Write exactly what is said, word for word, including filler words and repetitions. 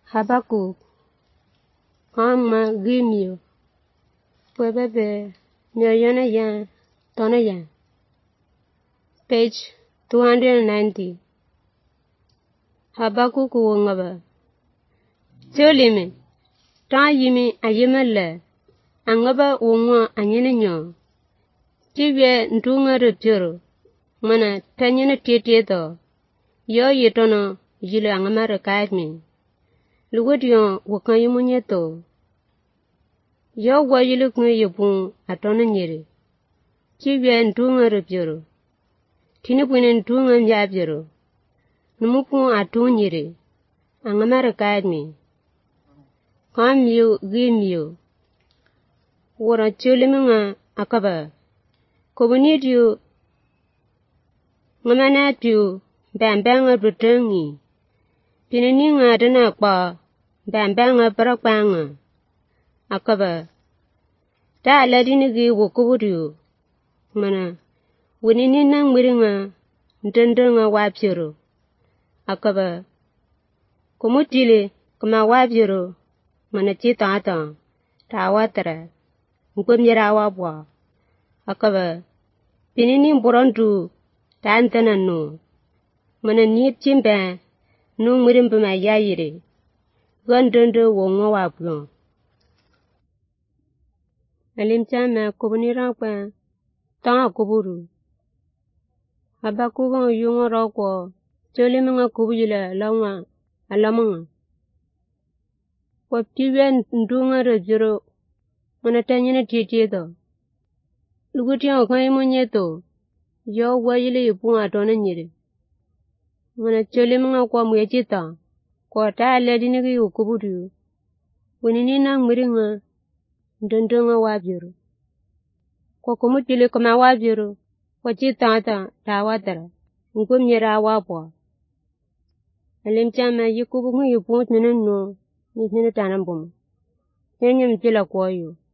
Habakuk Amma Gimio Pwebebe Myoyana Yan Tona Yan Page two hundred ninety Habakuk Wongaba Tolime Ta Yimi Ayimale Angaba Wongwa Anyene Nyo Tiwe Ndunga Rupjuru Mana Tanyana Tietieto Yo Yitono Yile Angamara Kaidmi Luwadion Wakayimunyeto Yo Wayiluk Nuyabun Atona Nyeri Tiwe Ndunga Rupjuru Tinipwine Ndunga Nyabjuru Numupun Atun Nyeri Angamara Kaidmi Kamyo Gimyo Wara Chulimunga Akaba Kobunidio Ngamanatu Bambanga Brutangi Pinaninga Dana Kwa Bambanga Barakbanga Akaba Ta Ladinigi Wokubudu Mana Winina Miringa Ndandanga Wabjuru Akaba Kumutile Kama Wabjuru Mana Chitata Tawatara Nkumyera Wabwa Akaba Pinini Burandu Tantana no Mana Nip Chimba No Murimbama Yayiri Gandundu Wongo Wablo Alimchama Kubunira Kwa Ta Kuburu Habakugan Yunga Rokwa Cholimunga Kubula Lawa Alamunga Waptiwen Ndunga Rajuro Mana Tanyana Tietieto Lugutian Kaimunyeto Yo Wayili Yupun Atona Nyeri Mana Cholimunga Kwa Mwechita Kwa Ta Ladinigi Ukubudu Winina Miringa Ndandunga Wabjuru Kwa Kumutile Kama Wabjuru Kwa Chitata Tawatara Nkumyera Wabwa Alimchama Yukubungu Yupun Nino Nino Tanambum Yenyam Jila Kwayo